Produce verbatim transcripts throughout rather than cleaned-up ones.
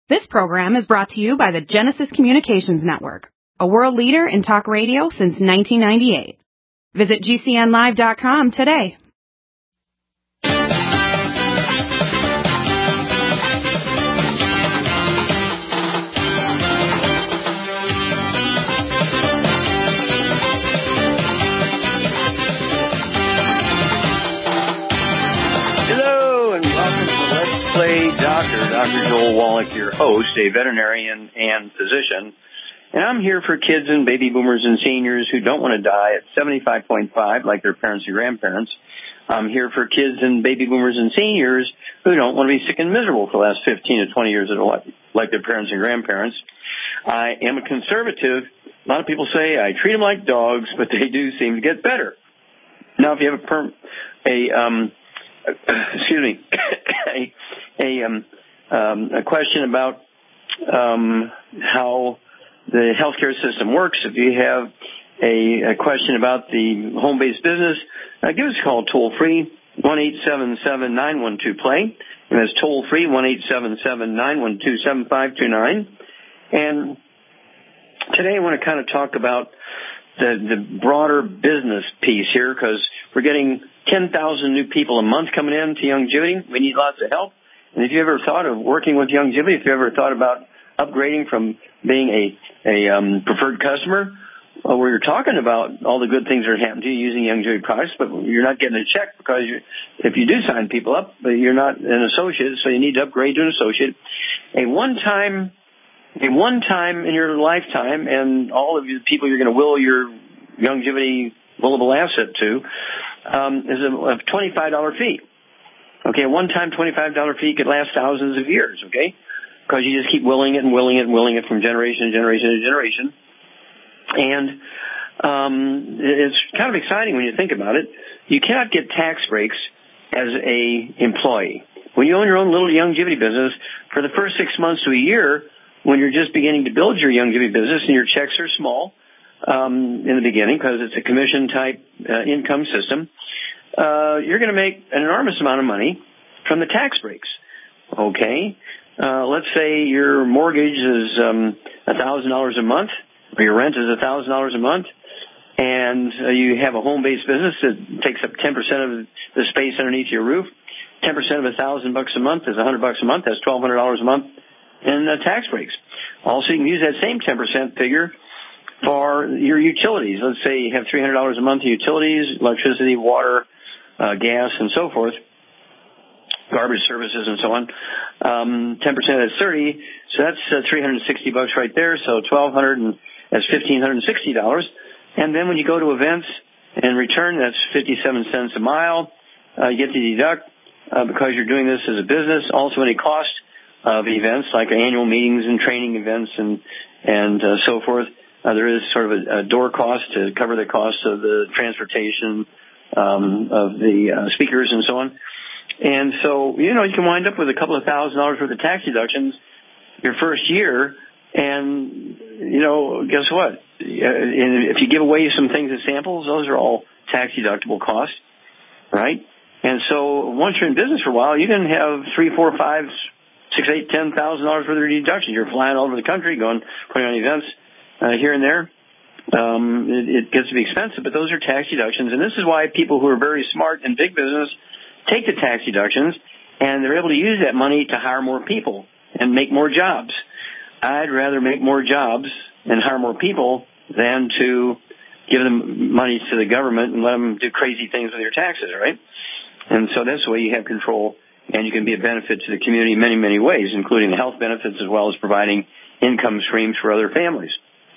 This program is brought to you by the Genesis Communications Network, a world leader in talk radio since nineteen ninety-eight. Visit G C N live dot com today. Play Doctor, Doctor Joel Wallach, your host, a veterinarian and physician. And I'm here for kids and baby boomers and seniors who don't want to die at seventy-five point five like their parents and grandparents. I'm here for kids and baby boomers and seniors who don't want to be sick and miserable for the last fifteen to twenty years of their life like their parents and grandparents. I am a conservative. A lot of people say I treat them like dogs, but they do seem to get better. Now, if you have a, perm, a um, excuse me, a, a, um, um, a question about um, how the healthcare system works, if you have a, a question about the home-based business, uh, give us a call toll-free, one eight seven seven, nine one two, play. And that's toll-free, one eight seven seven, nine one two, seven five two nine. And today I want to kind of talk about the, the broader business piece here, because we're getting ten thousand new people a month coming in to Youngevity. We need lots of help. And if you ever thought of working with Youngevity, if you ever thought about upgrading from being a, a um, preferred customer, well, we're talking about all the good things that are happening to you using Youngevity products, but you're not getting a check because you, if you do sign people up, but you're not an associate, so you need to upgrade to an associate. A one-time, a one-time in your lifetime, and all of the people you're going to will your Youngevity willable asset to, um, is a, a twenty-five dollars fee. Okay, a one-time twenty-five dollars fee could last thousands of years, okay? Because you just keep willing it and willing it and willing it from generation to generation to generation. And um, it's kind of exciting when you think about it. You cannot get tax breaks as a employee. When you own your own little Youngevity business, for the first six months to a year, when you're just beginning to build your Youngevity business and your checks are small um, in the beginning because it's a commission-type uh, income system, uh, you're going to make an enormous amount of money from the tax breaks, okay? Uh, let's say your mortgage is um, one thousand dollars a month, or your rent is one thousand dollars a month, and uh, you have a home-based business that takes up ten percent of the space underneath your roof. ten percent of one thousand bucks a month is one hundred bucks a month. That's twelve hundred dollars a month in uh, tax breaks. Also, you can use that same ten percent figure for your utilities. Let's say you have three hundred dollars a month in utilities, electricity, water, uh, gas, and so forth, garbage services and so on. Um, ten percent of that's thirty, so that's uh, three hundred sixty bucks right there. So twelve hundred, and that's fifteen hundred sixty dollars. And then when you go to events and return, that's fifty-seven cents a mile. Uh, you get to deduct uh, because you're doing this as a business. Also, any cost of events like annual meetings and training events and and uh, so forth. Uh, there is sort of a, a door cost to cover the cost of the transportation um, of the uh, speakers and so on. And so, you know, you can wind up with a couple of thousand dollars worth of tax deductions your first year. And, you know, guess what? And if you give away some things as samples, those are all tax deductible costs, right? And so once you're in business for a while, you can have three, four, five, six, eight, ten thousand dollars worth of deductions. You're flying all over the country, going, putting on events uh, here and there. Um, it, it gets to be expensive, but those are tax deductions. And this is why people who are very smart in big business take the tax deductions, and they're able to use that money to hire more people and make more jobs. I'd rather make more jobs and hire more people than to give them money to the government and let them do crazy things with your taxes, right? And so that's the way you have control, and you can be a benefit to the community in many, many ways, including the health benefits as well as providing income streams for other families.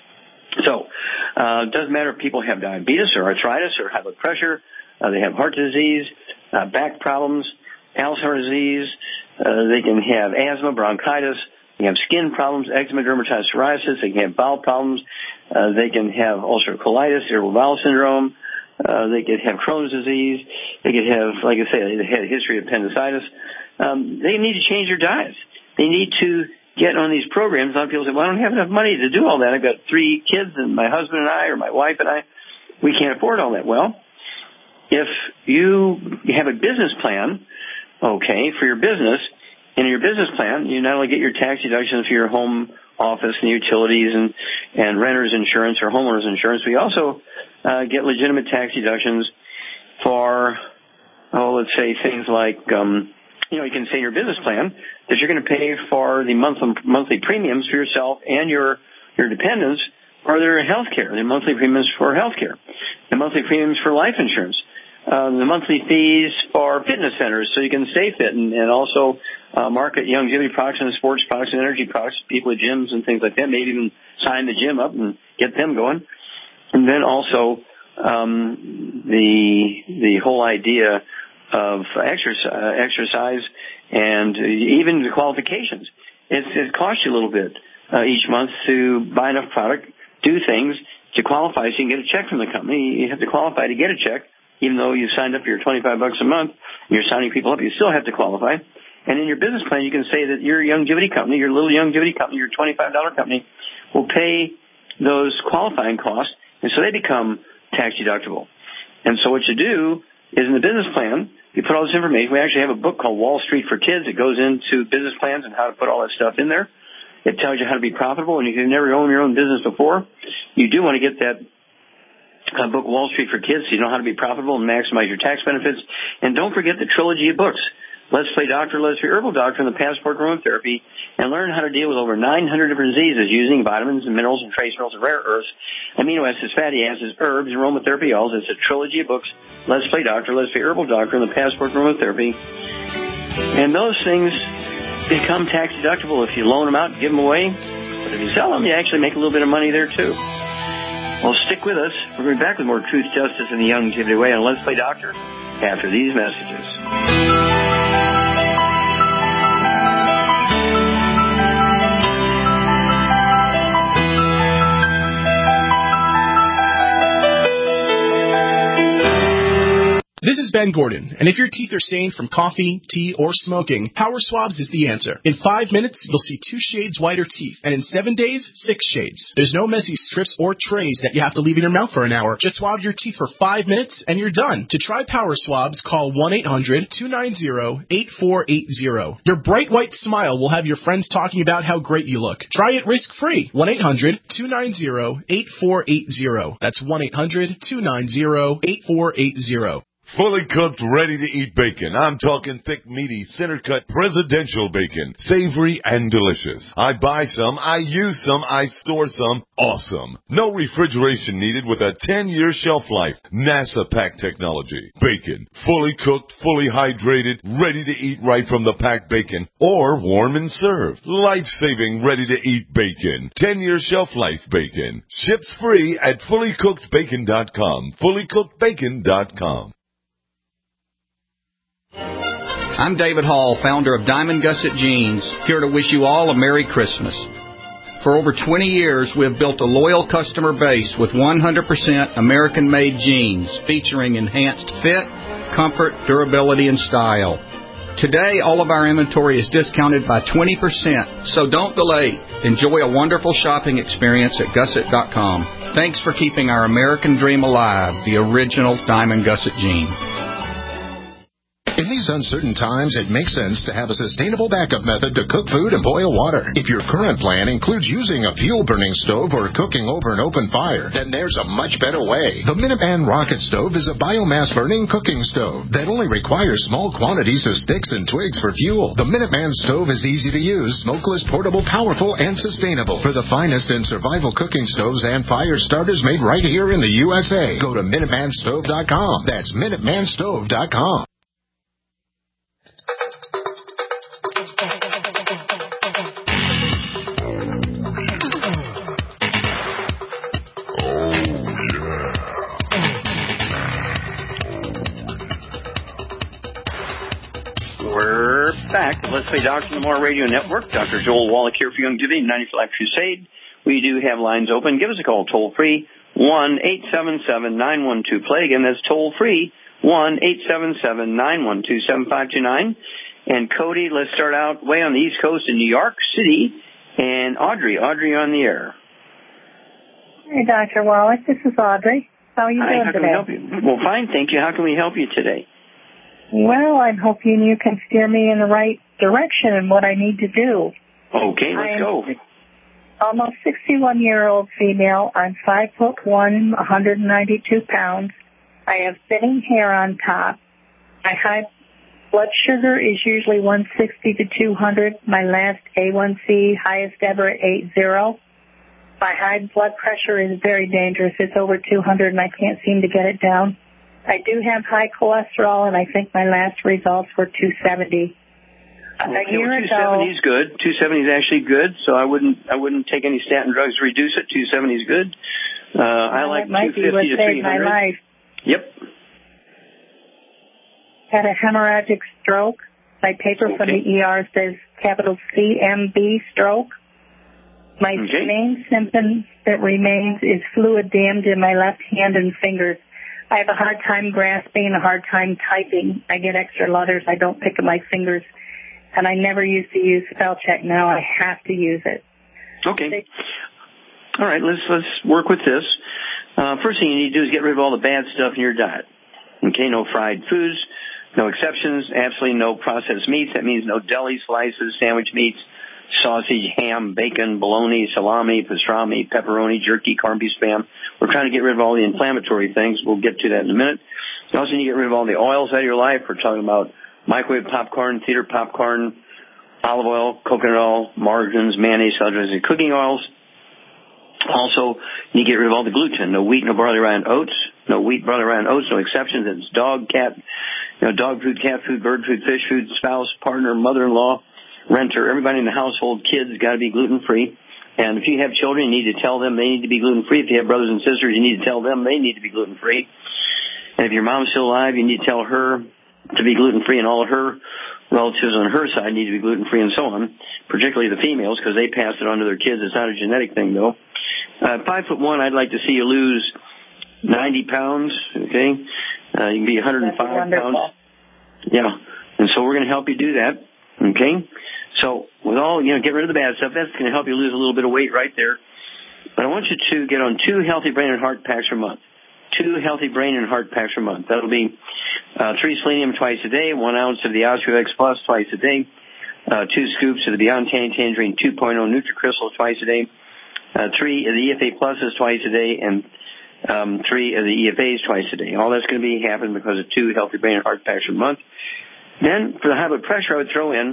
So uh, it doesn't matter if people have diabetes or arthritis or high blood pressure, uh, they have heart disease, uh, back problems, Alzheimer's disease, uh, they can have asthma, bronchitis, they can have skin problems, eczema, dermatitis, psoriasis, they can have bowel problems, uh, they can have ulcerative colitis, irritable bowel syndrome, uh, they could have Crohn's disease, they could have, like I say, they had a history of appendicitis. Um, they need to change their diets. They need to get on these programs. A lot of people say, well, I don't have enough money to do all that. I've got three kids and my husband and I, or my wife and I, we can't afford all that. Well, if you have a business plan, okay, for your business, in your business plan, you not only get your tax deductions for your home office and utilities and, and renter's insurance or homeowner's insurance, but you also uh, get legitimate tax deductions for, oh, let's say things like, um, you know, you can say in your business plan that you're going to pay for the monthly monthly premiums for yourself and your your dependents for their health care, the monthly premiums for health care, the monthly premiums for life insurance, uh, the monthly fees for fitness centers so you can stay fit and, and also uh, market longevity products and sports products and energy products, people at gyms and things like that, maybe even sign the gym up and get them going. And then also um, the the whole idea of exercise, exercise and even the qualifications. It's, it costs you a little bit uh, each month to buy enough product, do things to qualify so you can get a check from the company. You have to qualify to get a check, even though you've signed up for your twenty-five bucks a month. You're signing people up. You still have to qualify. And in your business plan, you can say that your longevity company, your little longevity company, your twenty-five dollar company will pay those qualifying costs, and so they become tax deductible. And so what you do is in the business plan, you put all this information. We actually have a book called Wall Street for Kids. It goes into business plans and how to put all that stuff in there. It tells you how to be profitable, and if you've never owned your own business before, you do want to get that uh, book Wall Street for Kids so you know how to be profitable and maximize your tax benefits. And don't forget the trilogy of books, Let's Play Doctor, Let's Play Herbal Doctor, and the Passport Aromatherapy, and learn how to deal with over nine hundred different diseases using vitamins and minerals and trace minerals and rare earths, amino acids, fatty acids, herbs, and aromatherapy oils. It's a trilogy of books, Let's Play Doctor, Let's Play Herbal Doctor, and the Passport Aromatherapy. And those things become tax deductible if you loan them out and give them away. But if you sell them, you actually make a little bit of money there, too. Well, stick with us. We're going to be back with more Truth, Justice, and the Longevity Way on Let's Play Doctor after these messages. This is Ben Gordon, and if your teeth are stained from coffee, tea, or smoking, Power Swabs is the answer. In five minutes, you'll see two shades whiter teeth, and in seven days, six shades. There's no messy strips or trays that you have to leave in your mouth for an hour. Just swab your teeth for five minutes, and you're done. To try Power Swabs, call one eight hundred two nine zero eight four eight zero. Your bright white smile will have your friends talking about how great you look. Try it risk-free. one eight hundred two nine zero eight four eight zero. That's one eight hundred two nine zero eight four eight zero. Fully cooked, ready-to-eat bacon. I'm talking thick, meaty, center-cut, presidential bacon. Savory and delicious. I buy some, I use some, I store some. Awesome. No refrigeration needed with a ten-year shelf life. NASA pack technology. Bacon. Fully cooked, fully hydrated, ready to eat right from the packed bacon. Or warm and served. Life-saving, ready-to-eat bacon. ten-year shelf life bacon. Ships free at fully cooked bacon dot com. fully cooked bacon dot com. I'm David Hall, founder of Diamond Gusset Jeans, here to wish you all a Merry Christmas. For over twenty years, we have built a loyal customer base with one hundred percent American-made jeans featuring enhanced fit, comfort, durability, and style. Today, all of our inventory is discounted by twenty percent, so don't delay. Enjoy a wonderful shopping experience at gusset dot com. Thanks for keeping our American dream alive, the original Diamond Gusset Jean. In these uncertain times, it makes sense to have a sustainable backup method to cook food and boil water. If your current plan includes using a fuel-burning stove or cooking over an open fire, then there's a much better way. The Minuteman Rocket Stove is a biomass-burning cooking stove that only requires small quantities of sticks and twigs for fuel. The Minuteman Stove is easy to use, smokeless, portable, powerful, and sustainable. For the finest in survival cooking stoves and fire starters made right here in the U S A, go to Minuteman Stove dot com. That's Minuteman Stove dot com. We're back. Let's Play Doctor on the More Radio Network. Doctor Joel Wallach here for Longevity, ninety-five Life Crusade. We do have lines open. Give us a call toll free, one eight seven seven nine one two play. Again, that's toll free, one eight seven seven nine one two seven five two nine. And Cody, let's start out way on the East Coast in New York City. And Audrey, Audrey on the air. Hey, Doctor Wallach, this is Audrey. How are you Hi, doing how can today? we help you? Well, fine, thank you. How can we help you today? Well, I'm hoping you can steer me in the right direction in what I need to do. Okay, let's go. Almost sixty-one-year-old female. I'm five foot one, one hundred ninety-two pounds. I have thinning hair on top. My high blood sugar is usually one sixty to two hundred. My last A one C, highest ever at eighty. My high blood pressure is very dangerous. It's over two hundred, and I can't seem to get it down. I do have high cholesterol, and I think my last results were two seventy. Okay, a year well, two ago, seventy is good. two seventy is actually good, so I wouldn't I wouldn't take any statin drugs to reduce it. two seventy is good. Uh, I like might two be what fifty to saved three my hundred. life. Yep. Had a hemorrhagic stroke. My paper Okay. from the E R says capital C M B stroke. My Okay. main symptom that remains is fluid dammed in my left hand and fingers. I have a hard time grasping, a hard time typing. I get extra letters. I don't pick up my fingers. And I never used to use spell check. Now I have to use it. Okay. All right, let's let's work with this. Uh, first thing you need to do is get rid of all the bad stuff in your diet. Okay, no fried foods, no exceptions, absolutely no processed meats. That means no deli slices, sandwich meats, sausage, ham, bacon, bologna, salami, pastrami, pepperoni, jerky, corned beef spam. We're trying to get rid of all the inflammatory things. We'll get to that in a minute. You also need to get rid of all the oils out of your life. We're talking about microwave popcorn, theater popcorn, olive oil, coconut oil, margarines, mayonnaise, salads, and cooking oils. Also, you need to get rid of all the gluten. No wheat, no barley, rye, and oats. No wheat, barley, rye, and oats. No exceptions. It's dog, cat, you know, dog food, cat food, bird food, fish food, spouse, partner, mother-in-law, renter. Everybody in the household, kids, got to be gluten-free. And if you have children, you need to tell them they need to be gluten-free. If you have brothers and sisters, you need to tell them they need to be gluten-free. And if your mom's still alive, you need to tell her to be gluten-free, and all of her relatives on her side need to be gluten-free, and so on, particularly the females, because they pass it on to their kids. It's not a genetic thing, though. Uh, five foot one, I'd like to see you lose ninety pounds, okay? Uh, you can be one hundred five pounds. Yeah, and so we're going to help you do that, okay? So with all, you know, get rid of the bad stuff. That's going to help you lose a little bit of weight right there. But I want you to get on two healthy brain and heart packs per month. Two healthy brain and heart packs per month. That'll be uh, three selenium twice a day, one ounce of the OsteoX Plus twice a day, uh, two scoops of the Beyond Tangy Tangerine two point oh NutriCrystal twice a day, uh, three of the E F A Pluses twice a day, and um, three of the E F As twice a day. All that's going to be happening because of two healthy brain and heart packs per month. Then for the high blood pressure, I would throw in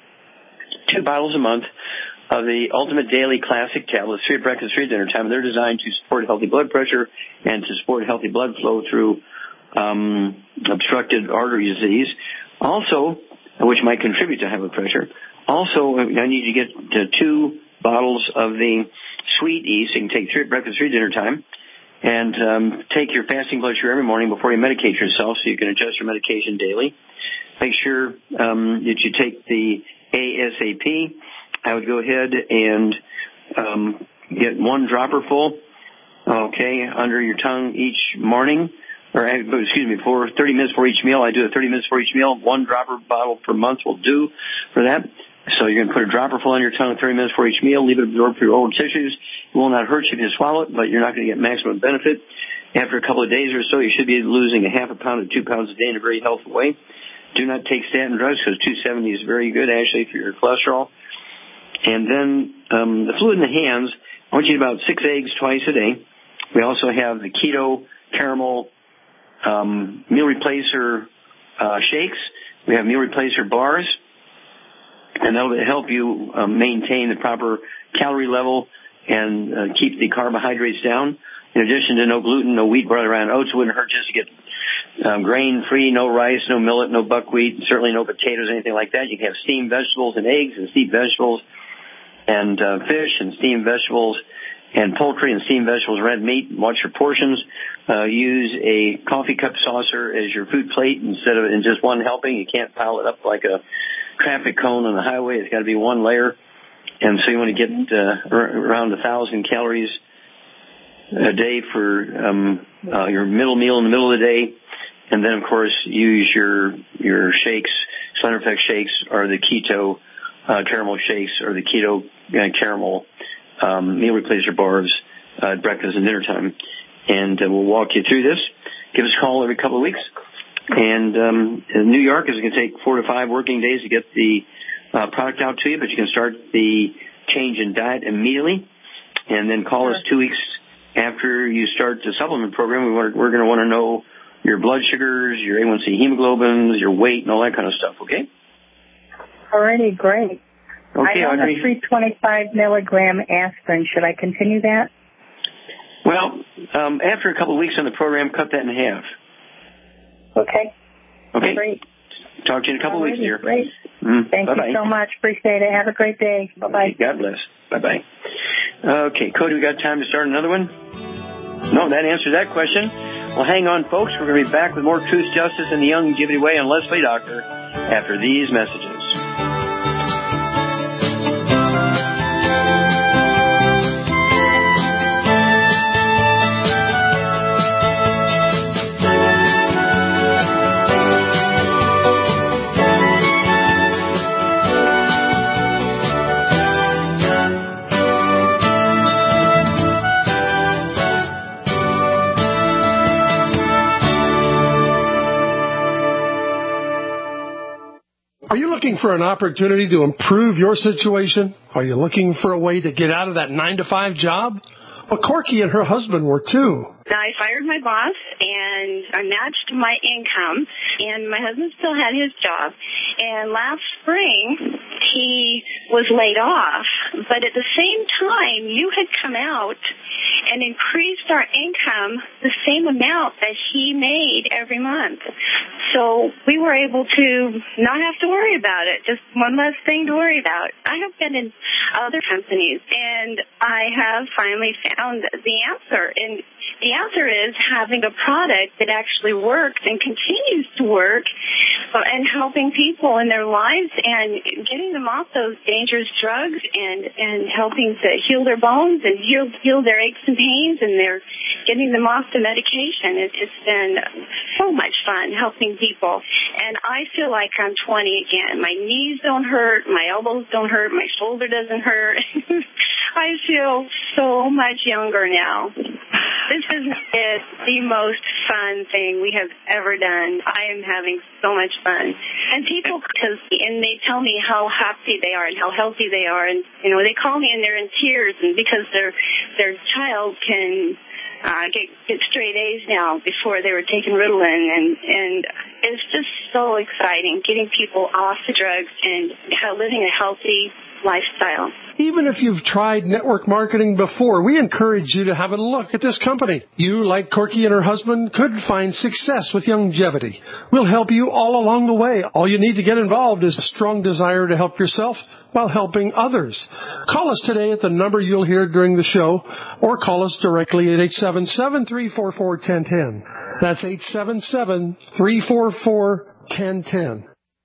two bottles a month of the Ultimate Daily Classic tablets, three at breakfast, three at dinner time. They're designed to support healthy blood pressure and to support healthy blood flow through um, obstructed artery disease. Also, which might contribute to high blood pressure. Also, I need you to get to two bottles of the Sweet E, so you can take three at breakfast, three at dinner time, and um, take your fasting blood sugar every morning before you medicate yourself, so you can adjust your medication daily. Make sure um, that you take the ASAP. I would go ahead and um, get one dropper full, okay, under your tongue each morning, or excuse me, for thirty minutes for each meal. I do it thirty minutes for each meal. One dropper bottle per month will do for that. So you're going to put a dropper full on your tongue thirty minutes for each meal. Leave it absorb through your oral tissues. It will not hurt you if you swallow it, but you're not going to get maximum benefit. After a couple of days or so, you should be losing a half a pound to two pounds a day in a very healthy way. Do not take statin drugs because two seventy is very good, actually, for your cholesterol. And then um, the fluid in the hands, I want you to eat about six eggs twice a day. We also have the keto caramel um, meal replacer uh, shakes. We have meal replacer bars. And that'll help you um, maintain the proper calorie level and uh, keep the carbohydrates down. In addition to no gluten, no wheat, barley, rye, and oats, it wouldn't hurt just to get Um, grain-free, no rice, no millet, no buckwheat, certainly no potatoes, anything like that. You can have steamed vegetables and eggs and steamed vegetables and uh, fish and steamed vegetables and poultry and steamed vegetables, red meat. Watch your portions. Uh, use a coffee cup saucer as your food plate instead of in just one helping. You can't pile it up like a traffic cone on the highway. It's got to be one layer. And so you want to get uh, around one thousand calories a day for um, uh, your middle meal in the middle of the day. And then, of course, use your your shakes, Slender Effect shakes, or the keto uh, caramel shakes, or the keto uh, caramel um, meal replacer bars uh, at breakfast and dinner time. And uh, we'll walk you through this. Give us a call every couple of weeks. And um, in New York is going to take four to five working days to get the uh, product out to you, but you can start the change in diet immediately, and then call us two weeks after you start the supplement program. We want, we're going to want to know your blood sugars, your A one C hemoglobins, your weight, and all that kind of stuff, okay? Alrighty, great. Okay, I have Audrey. a three twenty-five milligram aspirin. Should I continue that? Well, um, after a couple of weeks on the program, cut that in half. Okay. Okay. Great. Talk to you in a couple of weeks, dear. Great. Mm, Thank bye-bye. you so much. Appreciate it. Have a great day. Bye-bye. Okay, God bless. Bye-bye. Okay, Cody, we got time to start another one? No, that answers that question. Well, hang on, folks. We're going to be back with more Truth, Justice, and the Longevity Way on Leslie Doctor after these messages. Are you looking for an opportunity to improve your situation? Are you looking for a way to get out of that nine to five job? Well, Corky and her husband were too. I fired my boss, and I matched my income, and my husband still had his job. And last spring, he was laid off, but at the same time, you had come out and increased our income the same amount that he made every month. So we were able to not have to worry about it, just one less thing to worry about. I have been in other companies, and I have finally found the answer. And the answer is having a product that actually works and continues to work uh, and helping people in their lives and getting them off those dangerous drugs and, and helping to heal their bones and heal, heal their aches and pains, and they're getting them off the medication. It, it's been so much fun helping people. And I feel like I'm twenty again. My knees don't hurt. My elbows don't hurt. My shoulder doesn't hurt. I feel so much younger now. This is it, the most fun thing we have ever done. I am having so much fun. And people, because, and they tell me how happy they are and how healthy they are. And, you know, they call me and they're in tears, and because their their child can uh, get, get straight A's now before they were taking Ritalin. And, and it's just so exciting getting people off the drugs and how living a healthy lifestyle. Even if you've tried network marketing before, we encourage you to have a look at this company. You, like Corky and her husband, could find success with longevity. We'll help you all along the way. All you need to get involved is a strong desire to help yourself while helping others. Call us today at the number you'll hear during the show, or call us directly at eight seven seven, three four four, one zero one zero. That's eight seven seven, three four four, one zero one zero.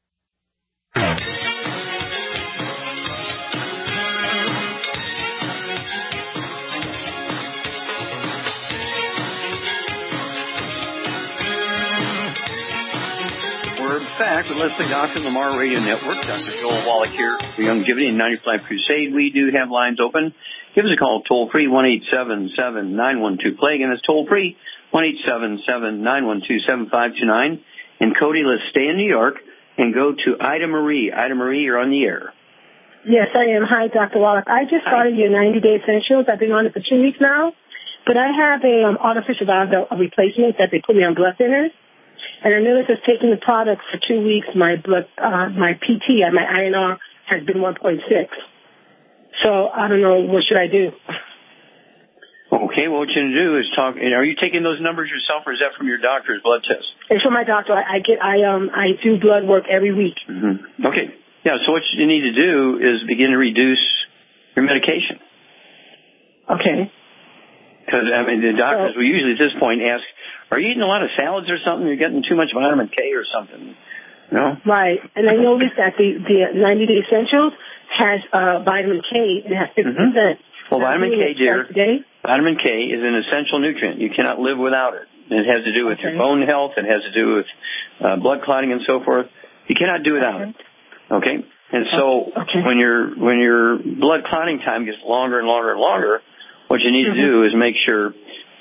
Back with Leslie Doctor, Lamar Radio Network. Doctor Joel Wallach here for Longevity and ninety-five Crusade. We do have lines open. Give us a call toll free, one eight seven seven, nine one two, play. Again, it's toll free, one eight seven seven, nine one two, seven five two nine. And Cody, let's stay in New York and go to Ida Marie. Ida Marie, you're on the air. Yes, I am. Hi, Doctor Wallach. I just started your ninety-day essentials. I've been on it for two weeks now. But I have a um, artificial valve a replacement that they put me on blood thinners. And I noticed that taking the product for two weeks, my blood, uh, my P T, my I N R has been one point six. So I don't know, what should I do? Okay, well, what you're going to do is talk. Are you taking those numbers yourself, or is that from your doctor's blood test? It's from my doctor. I, I get, I um, I do blood work every week. Mm-hmm. Okay, yeah. So what you need to do is begin to reduce your medication. Okay. Because I mean, the doctors will usually at this point ask, are you eating a lot of salads or something? You're getting too much vitamin K or something. No? Right. And I noticed that the, the ninety-day essentials has uh, vitamin K. It has fifty percent. Mm-hmm. Well, vitamin K, dear, vitamin K is an essential nutrient. You cannot live without it. It has to do with okay. your bone health. It has to do with uh, blood clotting and so forth. You cannot do without okay. it. Okay? And so okay. when your when your blood clotting time gets longer and longer and longer, what you need mm-hmm. to do is make sure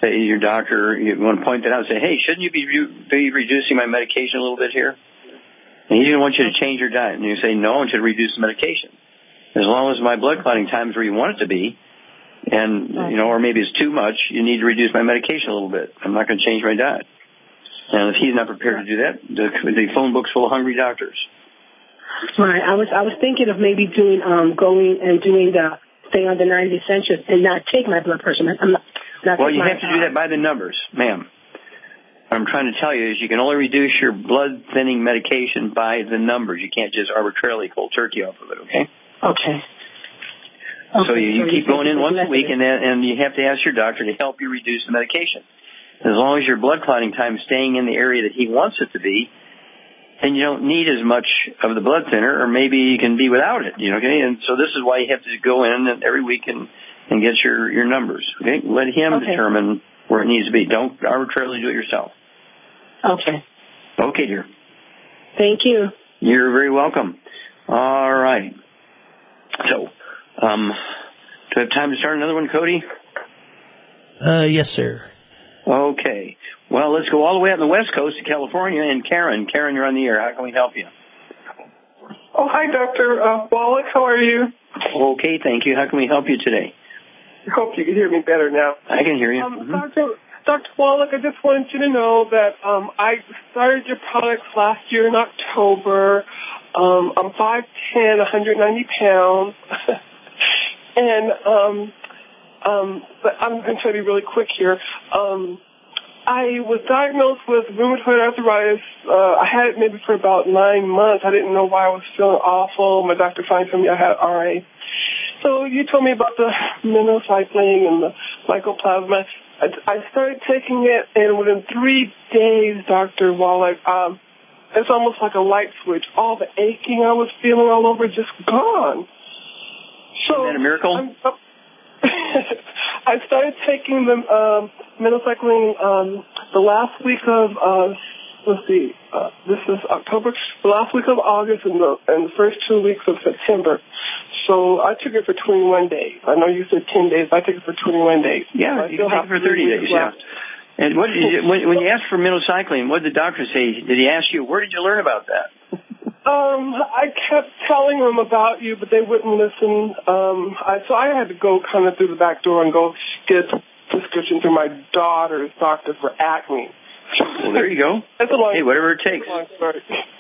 say your doctor, you want to point that out and say, hey, shouldn't you be, re- be reducing my medication a little bit here? And he's going to want you to change your diet. And you say, no, I want you to reduce the medication. As long as my blood clotting time is where you want it to be, and, you know, or maybe it's too much, you need to reduce my medication a little bit. I'm not going to change my diet. And if he's not prepared to do that, the, the phone book's full of hungry doctors. Right. I was I was thinking of maybe doing um going and doing the stay on the ninety essentials and not take my blood pressure. I'm not, not well, you my, have to do that by the numbers, ma'am. What I'm trying to tell you is you can only reduce your blood thinning medication by the numbers. You can't just arbitrarily cold turkey off of it, okay? Okay. okay so you, you so keep you going in once a week, and then, and you have to ask your doctor to help you reduce the medication. As long as your blood clotting time is staying in the area that he wants it to be, then you don't need as much of the blood thinner, or maybe you can be without it, you know, okay? And so this is why you have to go in every week and, and get your, your numbers, okay? Let him okay. determine where it needs to be. Don't arbitrarily do it yourself. Okay. Okay, dear. Thank you. You're very welcome. All right. So, um, do I have time to start another one, Cody? Uh, yes, sir. Okay. Well, let's go all the way out on the West Coast to California. And Karen, Karen, you're on the air. How can we help you? Oh, hi, Doctor Uh, Wallach. How are you? Okay, thank you. How can we help you today? I hope you can hear me better now. I can hear you. Um, mm-hmm. Doctor Doctor Wallach, I just wanted you to know that um, I started your products last year in October. Um, I'm five ten, one hundred ninety pounds. and um, um, but I'm going to try to be really quick here. Um, I was diagnosed with rheumatoid arthritis. Uh, I had it maybe for about nine months. I didn't know why I was feeling awful. My doctor finally told me I had R A. So you told me about the minocycline and the mycoplasma. I, I started taking it, and within three days, Doctor Wallach, um, it's almost like a light switch. All the aching I was feeling all over just gone. So Isn't that a miracle? I'm, uh, I started taking the um, minocycline um, the last week of, uh, let's see, uh, this is October, the last week of August and the, and the first two weeks of September. So I took it for twenty-one days. I know you said ten days. I took it for twenty-one days. Yeah, so you can take it for thirty days, yeah. And what did you, when, when you asked for minocycline, what did the doctor say? Did he ask you, where did you learn about that? Um, I kept telling them about you, but they wouldn't listen. Um, I, so I had to go kind of through the back door and go get a prescription through my daughter's doctor for acne. Well, there you go. That's a long, hey, whatever it takes. Long story.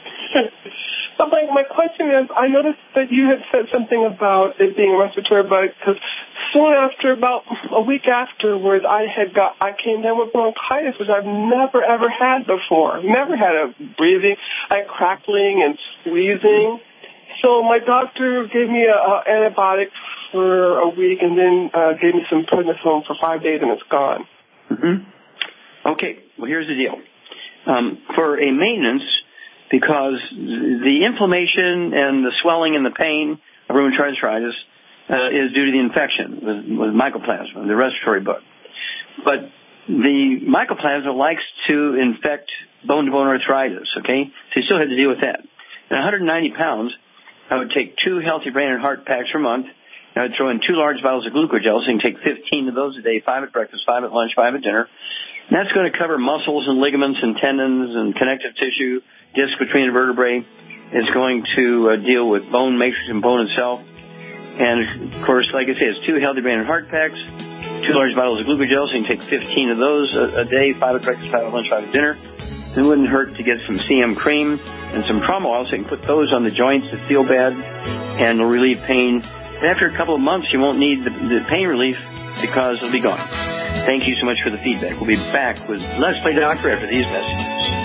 But my, my question is, I noticed that you had said something about it being a respiratory bug, because soon after, about a week afterwards, I had got, I came down with bronchitis, which I've never ever had before. Never had a breathing, I had crackling and wheezing. So my doctor gave me a, a antibiotic for a week, and then uh, gave me some prednisone for five days, and it's gone. Mm-hmm. Okay, well here's the deal. Um, for a maintenance, because the inflammation and the swelling and the pain of rheumatoid arthritis uh, is due to the infection with, with mycoplasma, the respiratory bug. But the mycoplasma likes to infect bone-to-bone arthritis, okay? So you still have to deal with that. At one hundred ninety pounds, I would take two healthy brain and heart packs per month. I would throw in two large bottles of glucogel, so you can take fifteen of those a day, five at breakfast, five at lunch, five at dinner. And that's going to cover muscles and ligaments and tendons and connective tissue, disc between the vertebrae. It's going to uh, deal with bone matrix and bone itself. And, of course, like I say, it's two healthy brain and heart packs, two large bottles of glucogel, so you can take fifteen of those a, a day, five at breakfast, five at lunch, five at dinner. It wouldn't hurt to get some C M cream and some trauma oil, so you can put those on the joints that feel bad and will relieve pain. And after a couple of months, you won't need the, the pain relief because it'll be gone. Thank you so much for the feedback. We'll be back with Let's Play Doctor after these messages.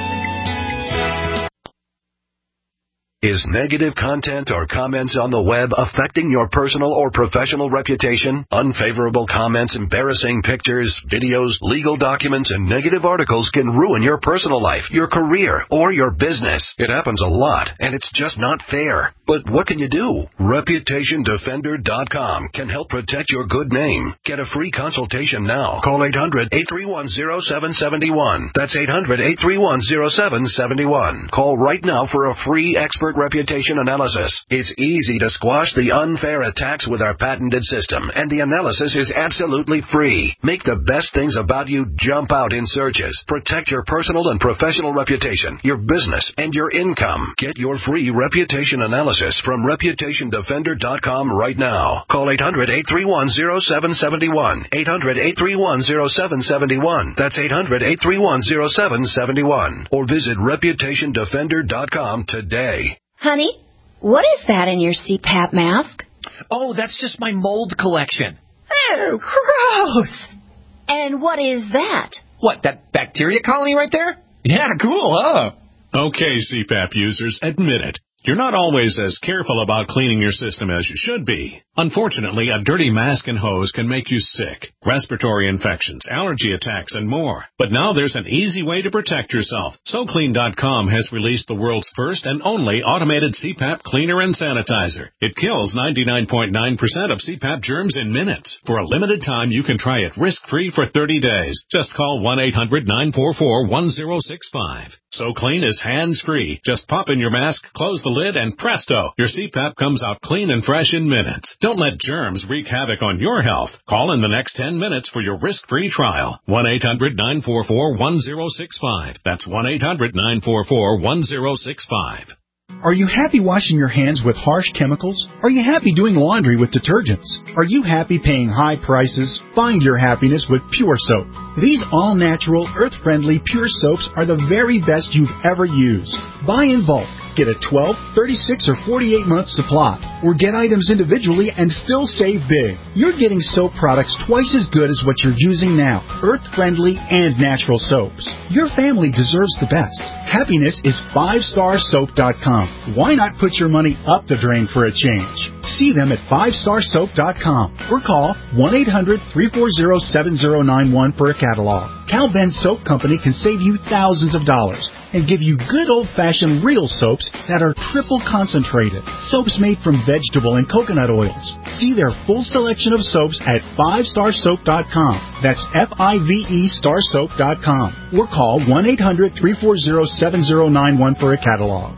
Is negative content or comments on the web affecting your personal or professional reputation? Unfavorable comments, embarrassing pictures, videos, legal documents, and negative articles can ruin your personal life, your career, or your business. It happens a lot, and it's just not fair. But what can you do? Reputation Defender dot com can help protect your good name. Get a free consultation now. Call eight hundred, eight three one, zero seven seven one. That's eight hundred, eight three one, zero seven seven one. Call right now for a free expert reputation analysis. It's easy to squash the unfair attacks with our patented system, and the analysis is absolutely free. Make the best things about you jump out in searches. Protect your personal and professional reputation, your business, and your income. Get your free reputation analysis from reputation defender dot com right now. Call eight hundred, eight three one, zero seven seven one. eight hundred, eight three one, zero seven seven one. That's eight hundred, eight three one, zero seven seven one. Or visit reputation defender dot com today. Honey, what is that in your C PAP mask? Oh, that's just my mold collection. Oh, gross. And what is that? What, that bacteria colony right there? Yeah, cool, huh? Okay, C PAP users, admit it. You're not always as careful about cleaning your system as you should be. Unfortunately, a dirty mask and hose can make you sick, respiratory infections, allergy attacks, and more. But now there's an easy way to protect yourself. So Clean dot com has released the world's first and only automated C PAP cleaner and sanitizer. It kills ninety-nine point nine percent of C PAP germs in minutes. For a limited time, you can try it risk-free for thirty days. Just call one eight hundred, nine four four, one zero six five. So Clean is hands-free. Just pop in your mask, close the lid, and presto, your C PAP comes out clean and fresh in minutes. Don't let germs wreak havoc on your health. Call in the next ten minutes for your risk-free trial. one eight hundred, nine four four, one zero six five. That's one eight hundred, nine four four, one zero six five. Are you happy washing your hands with harsh chemicals? Are you happy doing laundry with detergents? Are you happy paying high prices? Find your happiness with Pure Soap. These all-natural, earth-friendly Pure Soaps are the very best you've ever used. Buy in bulk. Get a twelve, thirty-six, or forty-eight month supply, or get items individually and still save big. You're getting soap products twice as good as what you're using now, earth-friendly and natural soaps. Your family deserves the best. Happiness is five star soap dot com. Why not put your money up the drain for a change? See them at five star soap dot com or call one eight hundred, three four zero, seven zero nine one for a catalog. Cal Ben Soap Company can save you thousands of dollars and give you good old-fashioned real soaps that are triple concentrated. Soaps made from vegetable and coconut oils. See their full selection of soaps at five star soap dot com. That's F I V E star soap dot com. Or call one eight hundred, three four zero, seven zero nine one for a catalog.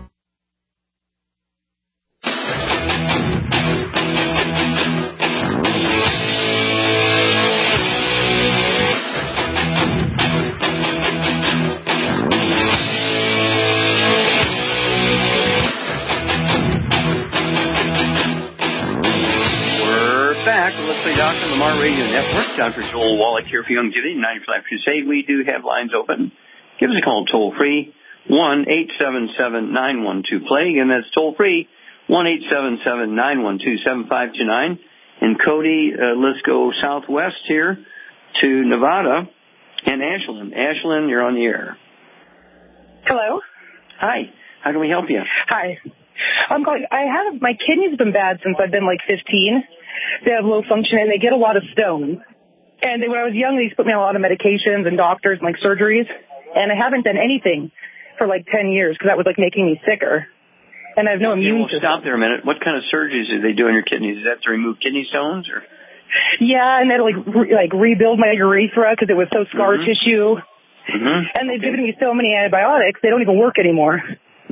Doctor Lamar Radio Network. Doctor Joel Wallach here for Youngevity, ninety-five Crusade. We do have lines open. Give us a call toll free, one eight seven seven, nine one two, play. Again, that's toll free, one eight seven seven, nine one two, seven five two nine. And Cody, uh, let's go southwest here to Nevada and Ashland. Ashland, you're on the air. Hello. Hi. How can we help you? Hi. I'm calling. I have my kidneys have been bad since I've been like fifteen. They have low function and they get a lot of stones. And they, when I was young, they used to put me on a lot of medications and doctors and like surgeries. And I haven't done anything for like ten years because that was like making me sicker. And I have no immune system. Stop there a minute. What kind of surgeries do they do on your kidneys? Is that to remove kidney stones or? Yeah, and they like re- like rebuild my urethra because it was so scar mm-hmm. tissue. Mm-hmm. And they've okay. given me so many antibiotics, they don't even work anymore.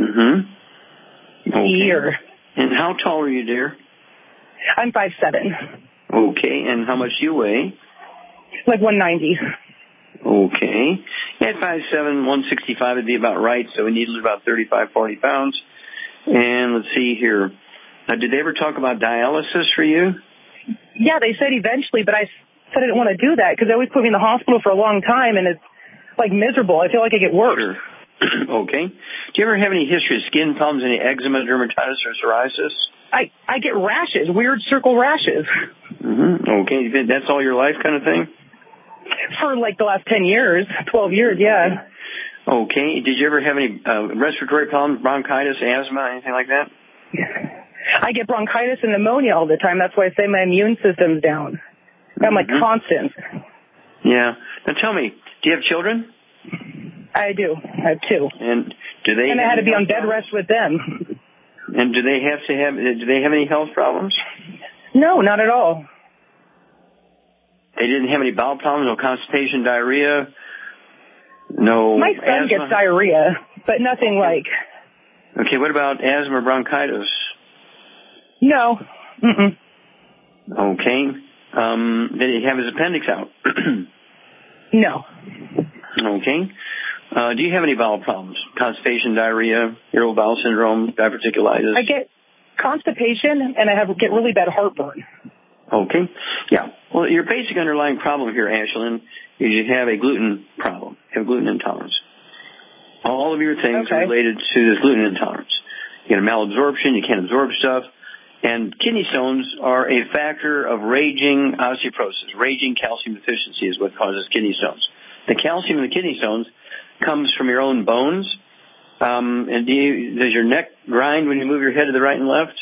Mm-hmm. Okay. Year. And how tall are you, dear? I'm five seven. Okay, and how much do you weigh? Like one ninety. Okay. At five seven, one sixty-five would be about right, so we need about thirty-five, forty pounds. And let's see here. Now, did they ever talk about dialysis for you? Yeah, they said eventually, but I said I didn't want to do that because they always put me in the hospital for a long time, and it's, like, miserable. I feel like I get worse. Sure. Okay. Do you ever have any history of skin problems, any eczema, dermatitis, or psoriasis? I, I get rashes, weird circle rashes. Mm-hmm. Okay. That's all your life kind of thing? For like the last ten years, twelve years, yeah. Okay. Did you ever have any uh, respiratory problems, bronchitis, asthma, anything like that? I get bronchitis and pneumonia all the time. That's why I say my immune system's down. I'm like mm-hmm. constant. Yeah. Now tell me, do you have children? I do. I have two. And do they? And I had to be on bed rest with them. And do they have to have? Do they have any health problems? No, not at all. They didn't have any bowel problems, no constipation, diarrhea, no. My son asthma? gets diarrhea, but nothing like. Okay, what about asthma or bronchitis? No. Mm-mm. Okay. Um, did he have his appendix out? No. Okay. Uh, do you have any bowel problems? Constipation, diarrhea, irritable bowel syndrome, diverticulitis? I get constipation, and I have get really bad heartburn. Okay. Yeah. Well, your basic underlying problem here, Ashlyn, is you have a gluten problem. You have gluten intolerance. All of your things Okay. are related to this gluten intolerance. You get a malabsorption, you can't absorb stuff, and kidney stones are a factor of raging osteoporosis. Raging calcium deficiency is what causes kidney stones. The calcium in the kidney stones comes from your own bones. Um, and do you, does your neck grind when you move your head to the right and left?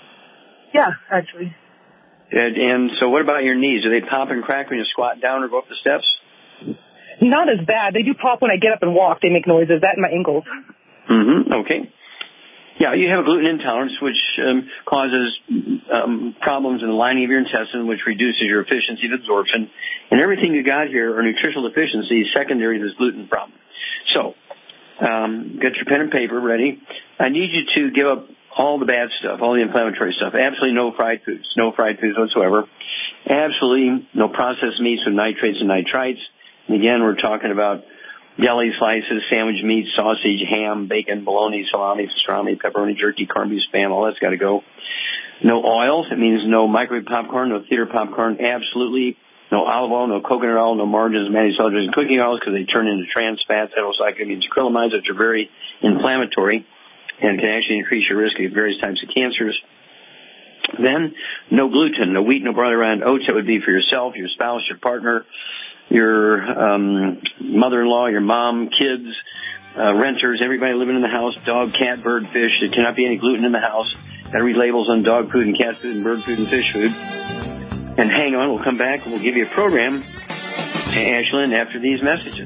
Yeah, actually. And, and so what about your knees? Do they pop and crack when you squat down or go up the steps? Not as bad. They do pop when I get up and walk. They make noises. That and my ankles. Mm-hmm. Okay. Yeah, you have a gluten intolerance, which um, causes um, problems in the lining of your intestine, which reduces your efficiency of absorption. And everything you got here are nutritional deficiencies secondary to this gluten problem. So, um, get your pen and paper ready. I need you to give up all the bad stuff, all the inflammatory stuff. Absolutely no fried foods, no fried foods whatsoever. Absolutely no processed meats with nitrates and nitrites. And again, we're talking about deli slices, sandwich meat, sausage, ham, bacon, bologna, salami, pastrami, pepperoni, jerky, corned beef, spam. All that's got to go. No oils. It means no microwave popcorn, no theater popcorn. Absolutely no olive oil, no coconut oil, no margarines, manufacturers, and cooking oils because they turn into trans fats, heterocyclamines, acrylamides, which are very inflammatory and can actually increase your risk of various types of cancers. Then, no gluten, no wheat, no barley, rye, and oats. That would be for yourself, your spouse, your partner, your um, mother-in-law, your mom, kids, uh, renters, everybody living in the house, dog, cat, bird, fish. There cannot be any gluten in the house. Got to read labels on dog food and cat food and bird food and fish food. And hang on, we'll come back and we'll give you a program, Ashlyn, after these messages.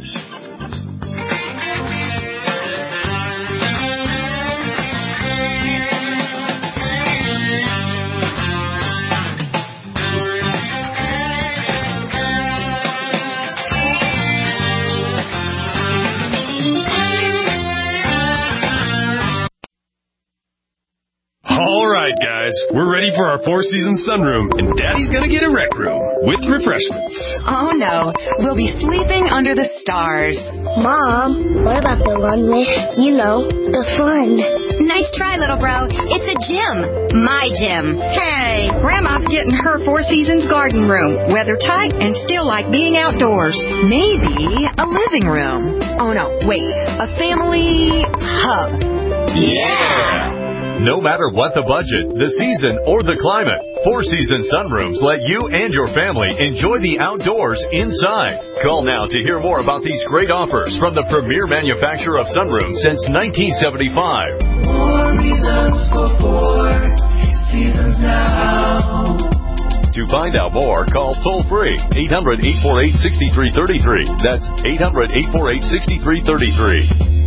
All right, guys, we're ready for our Four Seasons sunroom, and Daddy's gonna get a rec room with refreshments. Oh, no. We'll be sleeping under the stars. Mom, what about the one with, you know, the fun? Nice try, little bro. It's a gym. My gym. Hey, Grandma's getting her Four Seasons garden room. Weather tight and still like being outdoors. Maybe a living room. Oh, no, wait. A family hub. Yeah! No matter what the budget, the season, or the climate, Four Seasons sunrooms let you and your family enjoy the outdoors inside. Call now to hear more about these great offers from the premier manufacturer of sunrooms since nineteen seventy-five. More reasons for Four Seasons now. To find out more, call toll free eight hundred, eight four eight, six three three three. That's eight hundred, eight four eight, six three three three.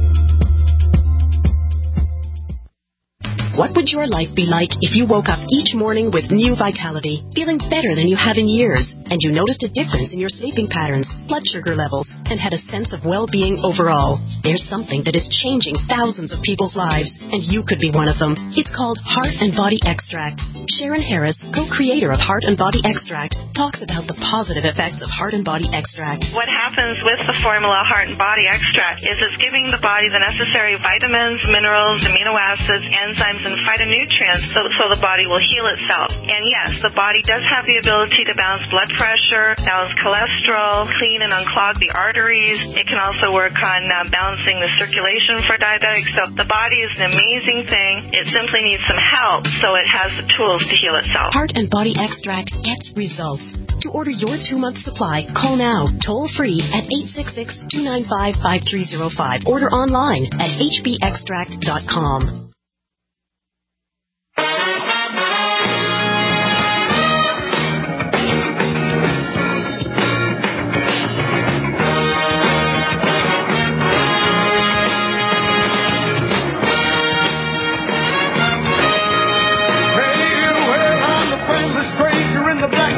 What would your life be like if you woke up each morning with new vitality, feeling better than you have in years, and you noticed a difference in your sleeping patterns, blood sugar levels, and had a sense of well-being overall? There's something that is changing thousands of people's lives, and you could be one of them. It's called Heart and Body Extract. Sharon Harris, co-creator of Heart and Body Extract, talks about the positive effects of Heart and Body Extract. What happens with the formula Heart and Body Extract is it's giving the body the necessary vitamins, minerals, amino acids, enzymes, and phytonutrients so, so the body will heal itself. And yes, the body does have the ability to balance blood pressure, balance cholesterol, clean and unclog the arteries. It can also work on uh, balancing the circulation for diabetics. So the body is an amazing thing. It simply needs some help so it has the tools to heal itself. Heart and Body Extract gets results. To order your two-month supply, call now, toll-free at eight six six, two nine five, five three zero five. Order online at h b extract dot com.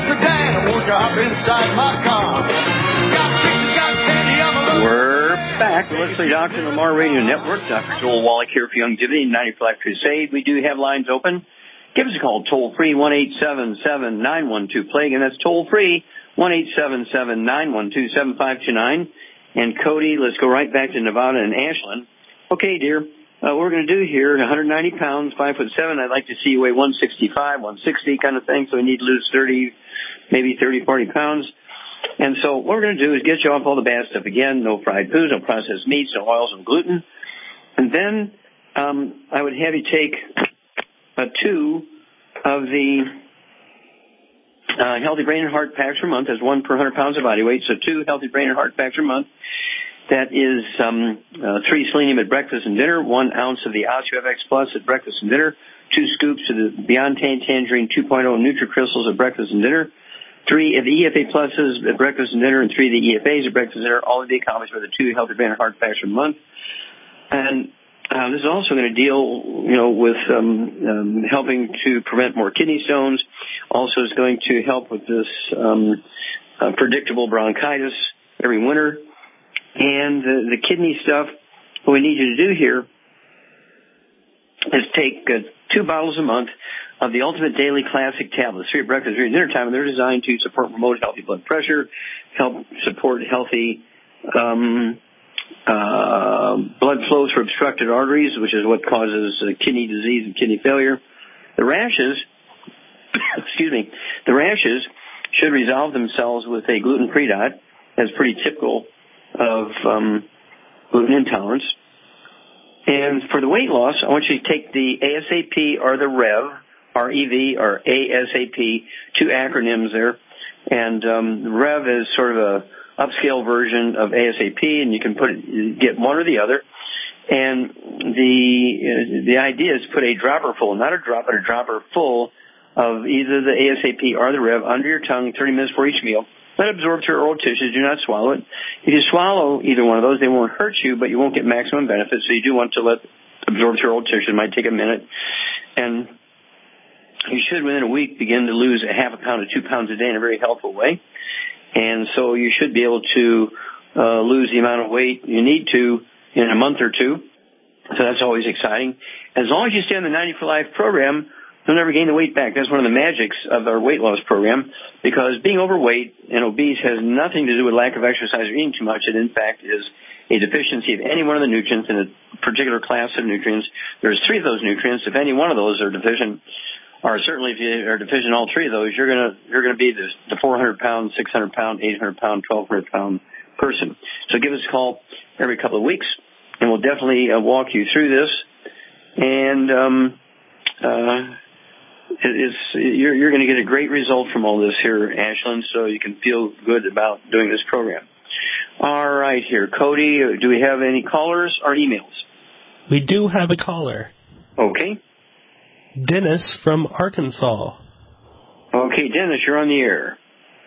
Inside my car. Got got candy, I'm a We're back. back. The Let's Play Doctor and Lamar Radio Network. Doctor Joel Wallach here for Youngevity, ninety for Life Crusade. We do have lines open. Give us a call, toll-free, one eight seven seven, nine one two, plague, and that's toll-free, one eight seven seven, nine one two, seven five two nine. And Cody, let's go right back to Nevada and Ashland. Okay, dear, uh, what we're going to do here, one hundred ninety pounds, five foot seven. I'd like to see you weigh one sixty-five, one sixty kind of thing, so we need to lose thirty, maybe thirty, forty pounds. And so what we're going to do is get you off all the bad stuff again, no fried foods, no processed meats, no oils, no gluten. And then um, I would have you take uh, two of the uh, Healthy Brain and Heart Packs per month. That's one per one hundred pounds of body weight, so two Healthy Brain and Heart Packs per month. That is um, uh, three selenium at breakfast and dinner, one ounce of the OsteoFX Plus at breakfast and dinner, two scoops of the Beyond Tangerine two point oh NutriCrystals at breakfast and dinner, three of the E F A Pluses at breakfast and dinner, and three of the E F As at breakfast and dinner, all to be accomplished by the two Healthy Brain and Heart Packs per month. And uh, this is also going to deal, you know, with um, um, helping to prevent more kidney stones. Also is going to help with this um, uh, predictable bronchitis every winter. And the, the kidney stuff, what we need you to do here is take uh, two bottles a month of the Ultimate Daily Classic tablets, three at breakfast, three at dinner time, and they're designed to support and promote healthy blood pressure, help support healthy um, uh, blood flow through obstructed arteries, which is what causes uh, kidney disease and kidney failure. The rashes, excuse me, the rashes should resolve themselves with a gluten-free diet. That's pretty typical of um, gluten intolerance. And for the weight loss, I want you to take the A S A P or the REV, R E V or A S A P, two acronyms there. And um, REV is sort of a upscale version of A S A P, and you can put it, get one or the other. And the uh, the idea is to put a dropper full, not a drop, but a dropper full of either the A S A P or the REV under your tongue thirty minutes before each meal. Let it absorb through your oral tissues. Do not swallow it. If you swallow either one of those, they won't hurt you, but you won't get maximum benefit. So you do want to let it absorb through your oral tissues. It might take a minute. And you should, within a week, begin to lose a half a pound to two pounds a day in a very helpful way. And so you should be able to uh, lose the amount of weight you need to in a month or two. So that's always exciting. As long as you stay on the ninety for Life program, you'll never gain the weight back. That's one of the magics of our weight loss program, because being overweight and obese has nothing to do with lack of exercise or eating too much. It, in fact, is a deficiency of any one of the nutrients in a particular class of nutrients. There's three of those nutrients. If any one of those are deficient, or certainly if you are deficient in all three of those, you're gonna you're gonna be the, the four hundred pound, six hundred pound, eight hundred pound, twelve hundred pound person. So give us a call every couple of weeks, and we'll definitely uh, walk you through this. And um, uh, It's, you're, you're going to get a great result from all this here, Ashland, so you can feel good about doing this program. All right, here. Cody, do we have any callers or emails? We do have a caller. Okay. Dennis from Arkansas. Okay, Dennis, you're on the air.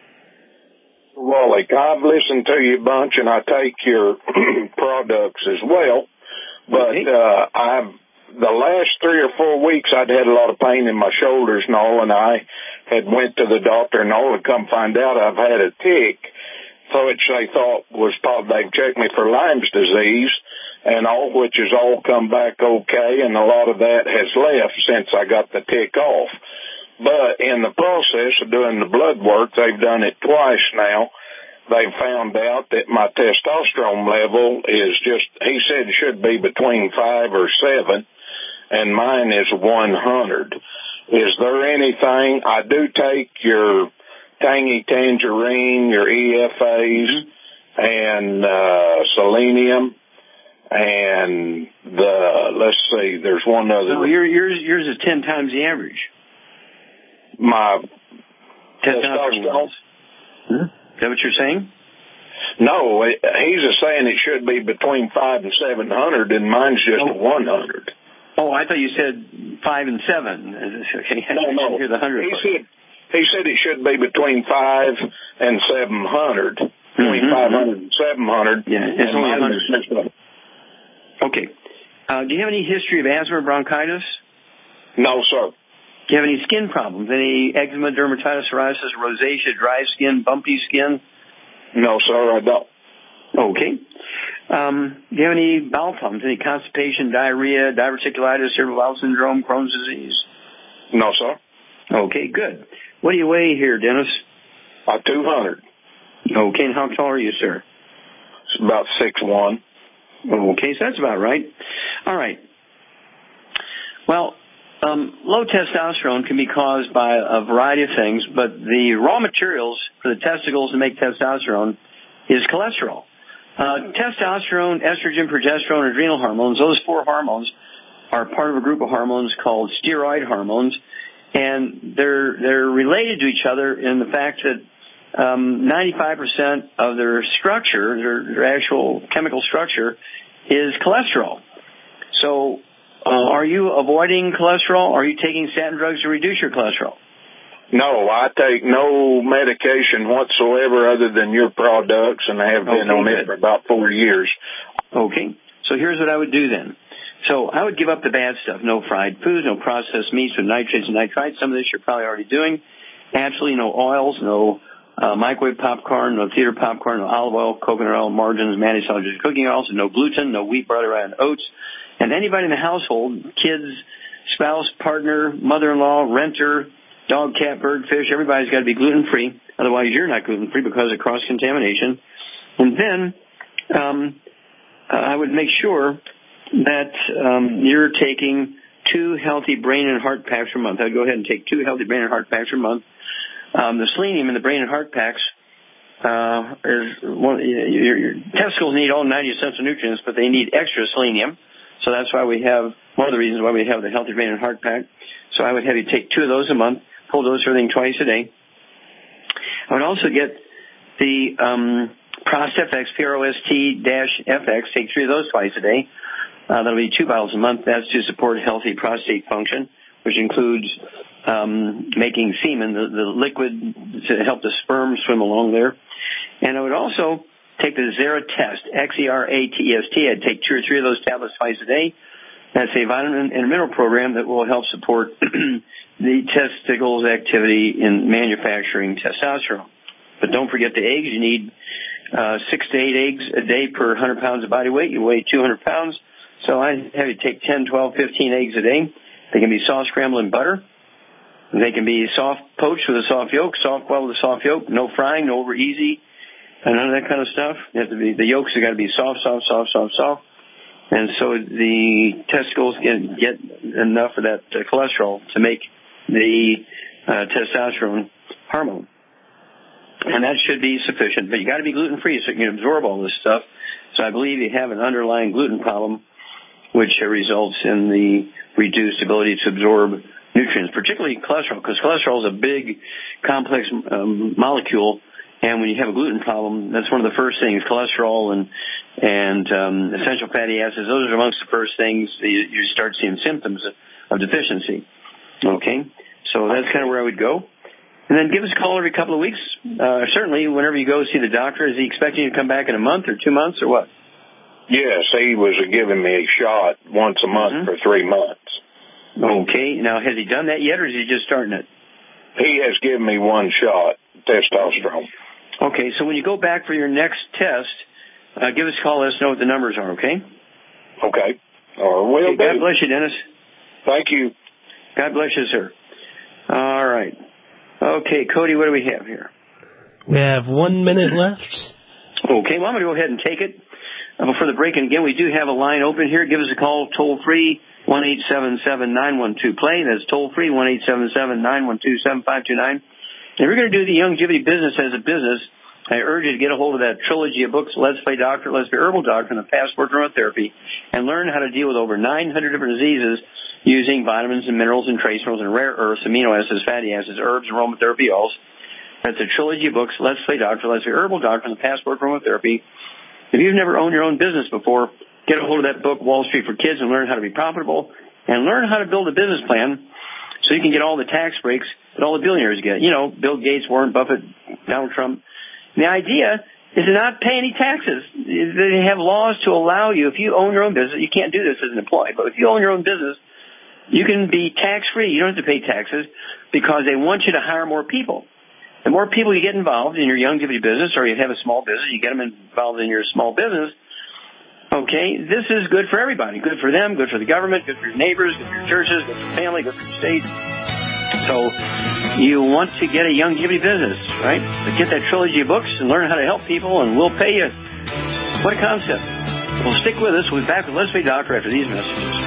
Wallach, I've listened to you a bunch, and I take your products as well, but okay. uh, I've The last three or four weeks, I'd had a lot of pain in my shoulders and all, and I had went to the doctor and all, and come find out I've had a tick, which they thought was probably, they've checked me for Lyme's disease and all, which has all come back okay, and a lot of that has left since I got the tick off. But in the process of doing the blood work, they've done it twice now. They found out that my testosterone level is just, he said it should be between five or seven, and mine is one hundred. Is there anything, I do take your tangy tangerine, your E F As, mm-hmm. and uh, selenium, and the, let's see, there's one other. So your, yours, yours is ten times the average. My testosterone levels. Hmm? Is that what you're saying? No, he's just saying it should be between five and seven hundred, and mine's just oh. one hundred. Oh, I thought you said five and seven. Okay. No, no. Hear the hundred. He said he said it should be between five and seven hundred. Between mm-hmm. five hundred and seven hundred. Yeah, it's only a hundred. Okay. Uh, do you have any history of asthma or bronchitis? No, sir. Do you have any skin problems? Any eczema, dermatitis, psoriasis, rosacea, dry skin, bumpy skin? No, sir, I don't. Okay. Um, do you have any bowel problems, any constipation, diarrhea, diverticulitis, cerebral bowel syndrome, Crohn's disease? No, sir. Okay, good. What do you weigh here, Dennis? About two hundred. Okay, and how tall are you, sir? It's about six one. Okay, so that's about right. All right. Well, um, low testosterone can be caused by a variety of things, but the raw materials for the testicles to make testosterone is cholesterol. Uh, testosterone, estrogen, progesterone, adrenal hormones, those four hormones are part of a group of hormones called steroid hormones, and they're they're related to each other in the fact that um, ninety-five percent of their structure, their, their actual chemical structure, is cholesterol. So, uh, are you avoiding cholesterol? Or are you taking statin drugs to reduce your cholesterol? No, I take no medication whatsoever other than your products, and I have been okay, on good. it for about four years. Okay. So here's what I would do then. So I would give up the bad stuff. No fried foods, no processed meats with nitrates and nitrites. Some of this you're probably already doing. Absolutely no oils, no uh, microwave popcorn, no theater popcorn, no olive oil, coconut oil, margarines, manufactured cooking oils, no gluten, no wheat, butter, and oats. And anybody in the household, kids, spouse, partner, mother-in-law, renter, dog, cat, bird, fish, everybody's got to be gluten-free. Otherwise, you're not gluten-free because of cross-contamination. And then um, uh, I would make sure that um, you're taking two healthy brain and heart packs per month. I'd go ahead and take two healthy brain and heart packs per month. Um, the selenium in the brain and heart packs uh, is one, your, your testicles need all ninety essential nutrients, but they need extra selenium. So that's why we have, one of the reasons why we have the healthy brain and heart pack. So I would have you take two of those a month, full dose for everything twice a day. I would also get the um, ProstFX, P R O S T F X, take three of those twice a day. Uh, that'll be two bottles a month. That's to support healthy prostate function, which includes um, making semen, the, the liquid to help the sperm swim along there. And I would also take the Xeratest, X E R A T E S T. I'd take two or three of those tablets twice a day. That's a vitamin and mineral program that will help support the testicles activity in manufacturing testosterone. But don't forget the eggs. You need uh, six to eight eggs a day per one hundred pounds of body weight. You weigh two hundred pounds. So I have you take ten, twelve, fifteen eggs a day. They can be soft scrambled in butter. They can be soft poached with a soft yolk, soft boiled with a soft yolk, no frying, no over easy, and none of that kind of stuff. They have to be, the yolks have got to be soft, soft, soft, soft, soft. And so the testicles can get enough of that uh, cholesterol to make the uh, testosterone hormone. And that should be sufficient. But you got to be gluten-free so you can absorb all this stuff. So I believe you have an underlying gluten problem, which uh, results in the reduced ability to absorb nutrients, particularly cholesterol, because cholesterol is a big, complex um, molecule. And when you have a gluten problem, that's one of the first things, cholesterol and and um, essential fatty acids, those are amongst the first things that you, you start seeing symptoms of, of deficiency. Okay? So that's kind of where I would go. And then give us a call every couple of weeks. Uh, certainly, whenever you go see the doctor, is he expecting you to come back in a month or two months or what? Yes, he was giving me a shot once a month mm-hmm. for three months. Okay. Now, has he done that yet, or is he just starting it? He has given me one shot, testosterone. Okay, so when you go back for your next test, uh, give us a call, let us know what the numbers are, okay? Okay. Or will okay, God bless you, Dennis. Thank you. God bless you, sir. All right. Okay, Cody, what do we have here? We have one minute left. Okay, well, I'm going to go ahead and take it. Uh, before the break, and again, we do have a line open here. Give us a call, toll-free, one eight seven seven, nine one two, play. That's toll-free, one eight seven seven, nine one two, seven five two nine. If we're going to do the longevity business as a business, I urge you to get a hold of that trilogy of books, Let's Play Doctor, Let's Be Herbal Doctor, and the Passport Aromatherapy, and learn how to deal with over nine hundred different diseases using vitamins and minerals and trace minerals and rare earths, amino acids, fatty acids, herbs, and aromatherapy oils. That's a trilogy of books, Let's Play Doctor, Let's Be Herbal Doctor, and the Passport Aromatherapy. If you've never owned your own business before, get a hold of that book, Wall Street for Kids, and learn how to be profitable, and learn how to build a business plan so you can get all the tax breaks that all the billionaires get. You know, Bill Gates, Warren Buffett, Donald Trump. And the idea is to not pay any taxes. They have laws to allow you, if you own your own business, you can't do this as an employee, but if you own your own business, you can be tax-free. You don't have to pay taxes because they want you to hire more people. The more people you get involved in your longevity business, or you have a small business, you get them involved in your small business, Okay, this is good for everybody. Good for them, good for the government, good for your neighbors, good for your churches, good for your family, good for your state. So you want to get a longevity business, right? But get that trilogy of books and learn how to help people, and we'll pay you. What a concept. Well, stick with us. We'll be back with Leslie Doctor after these messages.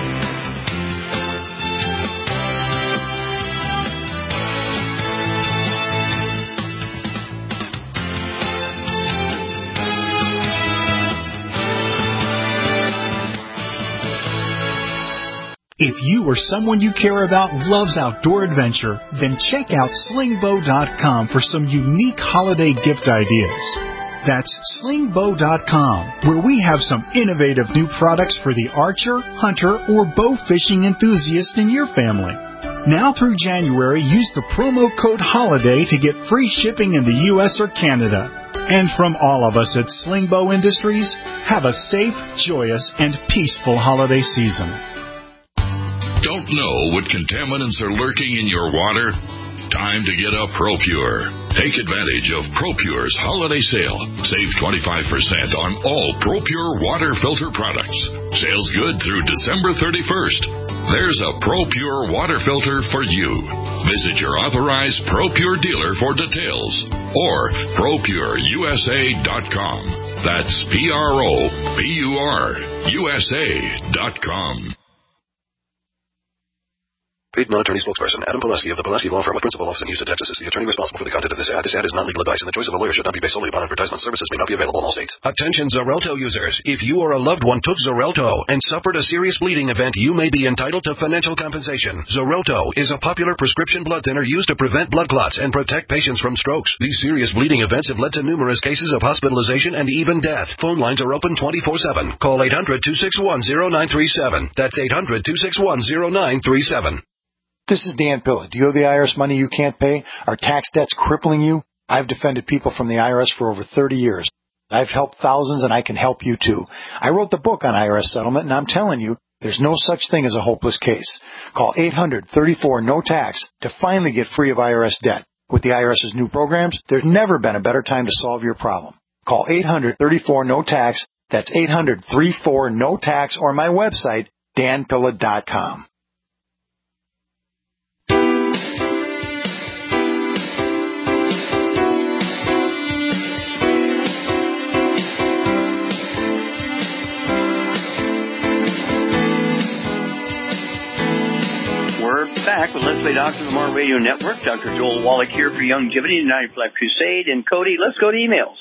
If you or someone you care about loves outdoor adventure, then check out sling bow dot com for some unique holiday gift ideas. That's sling bow dot com, where we have some innovative new products for the archer, hunter, or bow fishing enthusiast in your family. Now through January, use the promo code HOLIDAY to get free shipping in the U S or Canada. And from all of us at Sling Bow Industries, have a safe, joyous, and peaceful holiday season. Don't know what contaminants are lurking in your water? Time to get a ProPure. Take advantage of ProPure's holiday sale. Save twenty-five percent on all ProPure water filter products. Sales good through December thirty-first. There's a ProPure water filter for you. Visit your authorized ProPure dealer for details or pro pure U S A dot com. That's P R O P U R U S A dot com. Paid non-attorney spokesperson Adam Pulaski of the Pulaski Law Firm with principal office in Houston, Texas is the attorney responsible for the content of this ad. This ad is not legal advice, and the choice of a lawyer should not be based solely upon advertisement. Services may not be available in all states. Attention Xarelto users. If you or a loved one took Xarelto and suffered a serious bleeding event, you may be entitled to financial compensation. Xarelto is a popular prescription blood thinner used to prevent blood clots and protect patients from strokes. These serious bleeding events have led to numerous cases of hospitalization and even death. Phone lines are open twenty-four seven. Call eight hundred, two six one, zero nine three seven. That's eight hundred, two six one, zero nine three seven. This is Dan Pilla. Do you owe the I R S money you can't pay? Are tax debts crippling you? I've defended people from the I R S for over thirty years. I've helped thousands, and I can help you too. I wrote the book on I R S settlement, and I'm telling you, there's no such thing as a hopeless case. Call eight hundred, thirty-four, no tax to finally get free of I R S debt. With the IRS's new programs, there's never been a better time to solve your problem. Call eight hundred, thirty-four, no tax. That's eight hundred, thirty-four, no tax, or my website, dan pilla dot com. We're back with Leslie Doctor on the More Radio Network. Doctor Joel Wallach here for Longevity United for Life Crusade. And Cody, let's go to emails.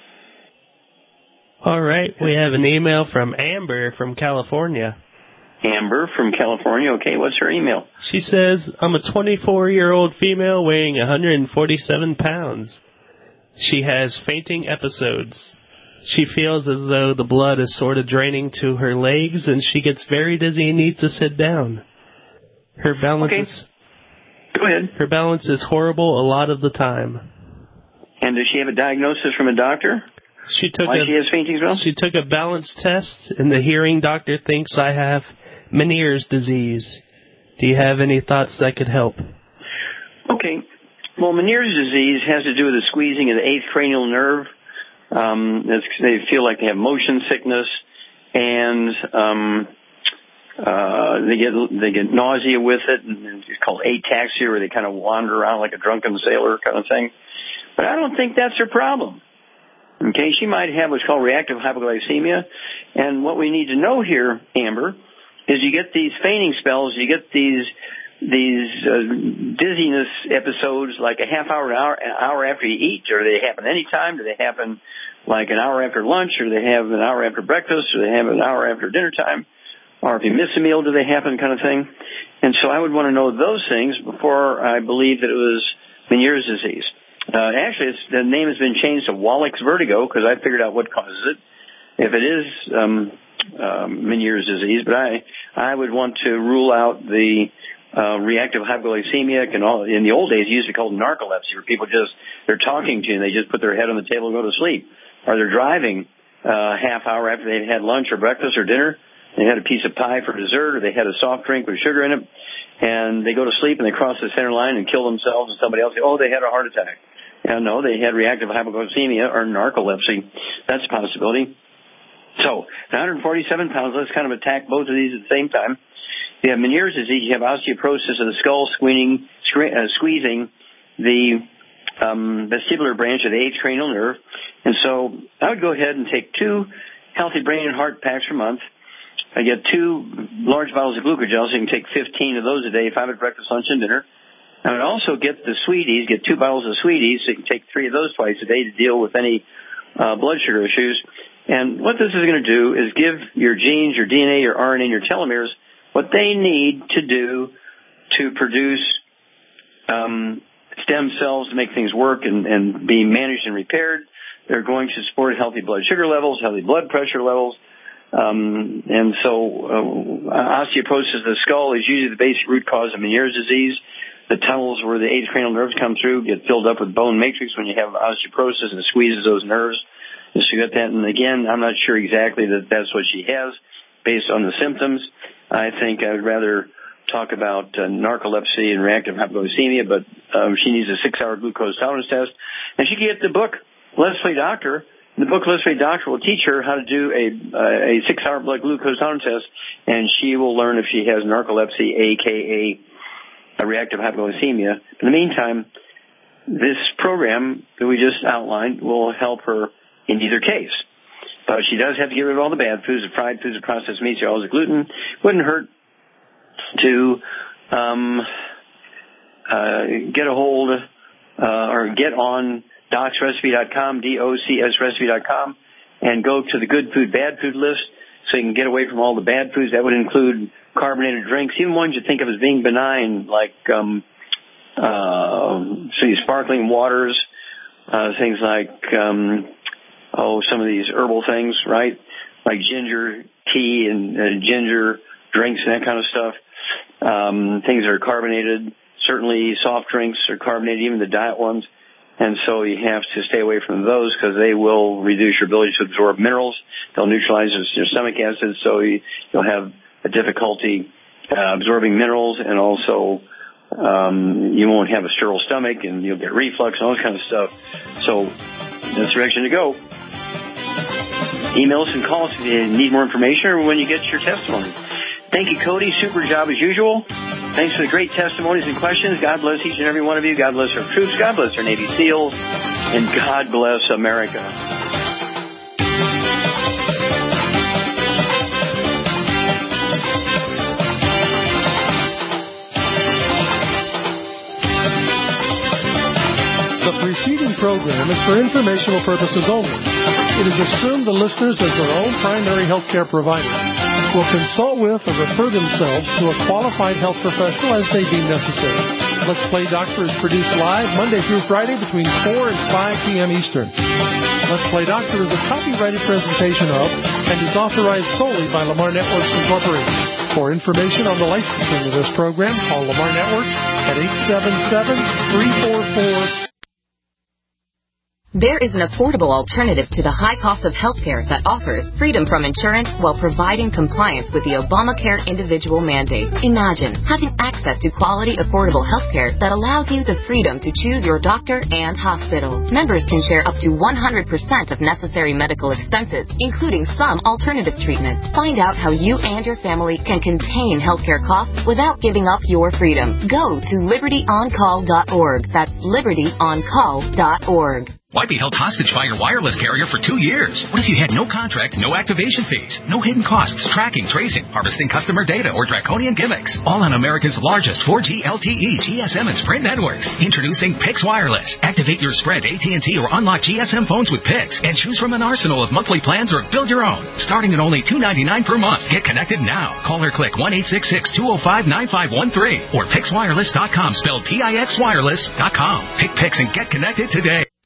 All right. We have an email from Amber from California. Amber from California. Okay, what's her email? She says, I'm a twenty-four-year-old female weighing one hundred forty-seven pounds. She has fainting episodes. She feels as though the blood is sort of draining to her legs, and she gets very dizzy and needs to sit down. Her balance okay. is Go ahead. Her balance is horrible a lot of the time. And does she have a diagnosis from a doctor? She took Why a, she has fainting as well? She took a balance test, and the hearing doctor thinks I have Meniere's disease. Do you have any thoughts that could help? Okay. Well, Meniere's disease has to do with the squeezing of the eighth cranial nerve. Um, it's, they feel like they have motion sickness, and um, uh, they get they get nausea with it, and it's called ataxia, where they kind of wander around like a drunken sailor kind of thing. But I don't think that's her problem. Okay, she might have what's called reactive hypoglycemia, and what we need to know here, Amber, is you get these fainting spells, you get these these uh, dizziness episodes like a half hour, an hour, an hour after you eat, or do they happen any time? Do they happen like an hour after lunch, or do they have an hour after breakfast, or do they have an hour after dinner time? Or if you miss a meal, do they happen, kind of thing? And so I would want to know those things before I believe that it was Meniere's disease. Uh, actually, it's, the name has been changed to Wallach's vertigo because I figured out what causes it. If it is um, um, Meniere's disease, but I I would want to rule out the uh, reactive hypoglycemia. And all, in the old days, you used to call it narcolepsy, where people just they're talking to you and they just put their head on the table and go to sleep, or they're driving uh, half hour after they've had lunch or breakfast or dinner. They had a piece of pie for dessert, or they had a soft drink with sugar in it, and they go to sleep and they cross the center line and kill themselves, and somebody else say, oh, they had a heart attack. Yeah, no, they had reactive hypoglycemia or narcolepsy. That's a possibility. So one hundred forty-seven pounds. Let's kind of attack both of these at the same time. You have Meniere's disease. You have osteoporosis of the skull, squeezing, uh, squeezing the um, vestibular branch of the eighth cranial nerve. And so I would go ahead and take two healthy brain and heart packs per month. I get two large bottles of glucogel, so you can take fifteen of those a day, five at breakfast, lunch, and dinner. I would also get the Sweeties, get two bottles of Sweeties, so you can take three of those twice a day to deal with any uh, blood sugar issues. And what this is going to do is give your genes, your D N A, your R N A, and your telomeres what they need to do to produce um, stem cells to make things work and, and be managed and repaired. They're going to support healthy blood sugar levels, healthy blood pressure levels. Um, and so uh, osteoporosis of the skull is usually the basic root cause of Meniere's disease. The tunnels where the eighth cranial nerves come through get filled up with bone matrix when you have osteoporosis, and it squeezes those nerves. And so you got that. And again, I'm not sure exactly that that's what she has based on the symptoms. I think I would rather talk about uh, narcolepsy and reactive hypoglycemia, but um, she needs a six-hour glucose tolerance test. And she can get the book, Let's Play Doctor. The book, Let's Play Doctor, will teach her how to do a uh, a six-hour blood glucose tolerance test, and she will learn if she has narcolepsy, a k a a reactive hypoglycemia. In the meantime, this program that we just outlined will help her in either case. But she does have to get rid of all the bad foods, the fried foods, the processed meats, all the gluten. Wouldn't hurt to um, uh, get a hold uh, or get on docs recipe dot com, D O C S recipe dot com, and go to the good food, bad food list so you can get away from all the bad foods. That would include carbonated drinks, even ones you think of as being benign, like um, uh, see, sparkling waters, uh, things like... Um, Oh, some of these herbal things, right? Like ginger tea and uh, ginger drinks and that kind of stuff. Um, things that are carbonated. Certainly soft drinks are carbonated, even the diet ones. And so you have to stay away from those because they will reduce your ability to absorb minerals. They'll neutralize your stomach acids, so you, you'll have a difficulty uh, absorbing minerals, and also um, you won't have a sterile stomach, and you'll get reflux and all this kind of stuff. So that's the direction to go. Email us and call us if you need more information or when you get your testimony. Thank you, Cody. Super job as usual. Thanks for the great testimonies and questions. God bless each and every one of you. God bless our troops. God bless our Navy SEALs. And God bless America. The preceding program is for informational purposes only. It is assumed the listeners, as their own primary health care provider, will consult with or refer themselves to a qualified health professional as they deem necessary. Let's Play Doctor is produced live Monday through Friday between four and five p.m. Eastern. Let's Play Doctor is a copyrighted presentation of and is authorized solely by Lamar Networks Incorporated. For information on the licensing of this program, call Lamar Networks at eight seven seven, three four four There is an affordable alternative to the high cost of healthcare that offers freedom from insurance while providing compliance with the Obamacare individual mandate. Imagine having access to quality, affordable healthcare that allows you the freedom to choose your doctor and hospital. Members can share up to one hundred percent of necessary medical expenses, including some alternative treatments. Find out how you and your family can contain healthcare costs without giving up your freedom. Go to liberty on call dot org. That's liberty on call dot org. Why be held hostage by your wireless carrier for two years? What if you had no contract, no activation fees, no hidden costs, tracking, tracing, harvesting customer data, or draconian gimmicks? All on America's largest four G, L T E, G S M, and Sprint networks. Introducing Pix Wireless. Activate your Sprint, A T and T, or unlock G S M phones with Pix, and choose from an arsenal of monthly plans or build your own. Starting at only two ninety-nine per month. Get connected now. Call or click one eight six six, two oh five, nine five one three or pix wireless dot com, spelled P I X wireless dot com. Pick Pix and get connected today.